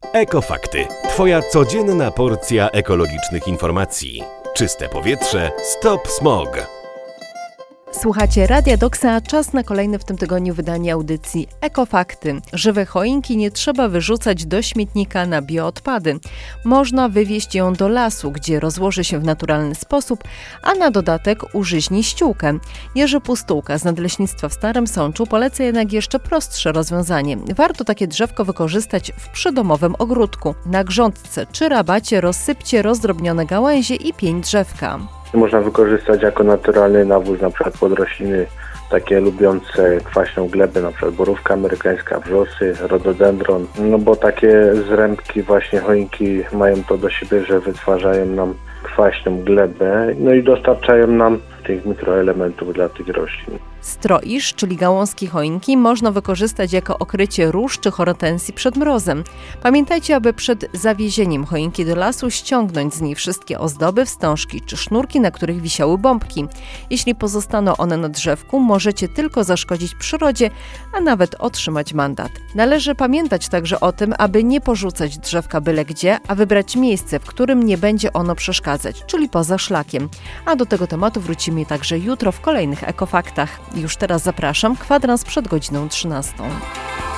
Ekofakty. Twoja codzienna porcja ekologicznych informacji. Czyste powietrze, stop smog. Słuchacie Radia Doksa, czas na kolejne w tym tygodniu wydanie audycji Ekofakty. Żywe choinki nie trzeba wyrzucać do śmietnika na bioodpady. Można wywieźć ją do lasu, gdzie rozłoży się w naturalny sposób, a na dodatek użyźni ściółkę. Jerzy Pustułka z Nadleśnictwa w Starym Sączu poleca jednak jeszcze prostsze rozwiązanie. Warto takie drzewko wykorzystać w przydomowym ogródku. Na grządce czy rabacie rozsypcie rozdrobnione gałęzie i pień drzewka. Można wykorzystać jako naturalny nawóz na przykład pod rośliny takie lubiące kwaśną glebę, na przykład borówka amerykańska, wrzosy, rododendron, bo takie zrębki właśnie choinki mają to do siebie, że wytwarzają nam kwaśną glebę, i dostarczają nam tych mikroelementów dla tych roślin. Stroisz, czyli gałązki choinki, można wykorzystać jako okrycie róż czy hortensji przed mrozem. Pamiętajcie, aby przed zawiezieniem choinki do lasu ściągnąć z niej wszystkie ozdoby, wstążki czy sznurki, na których wisiały bombki. Jeśli pozostaną one na drzewku, możecie tylko zaszkodzić przyrodzie, a nawet otrzymać mandat. Należy pamiętać także o tym, aby nie porzucać drzewka byle gdzie, a wybrać miejsce, w którym nie będzie ono przeszkadzać, czyli poza szlakiem. A do tego tematu wrócimy także jutro w kolejnych Ekofaktach. Już teraz zapraszam, kwadrans przed godziną 13.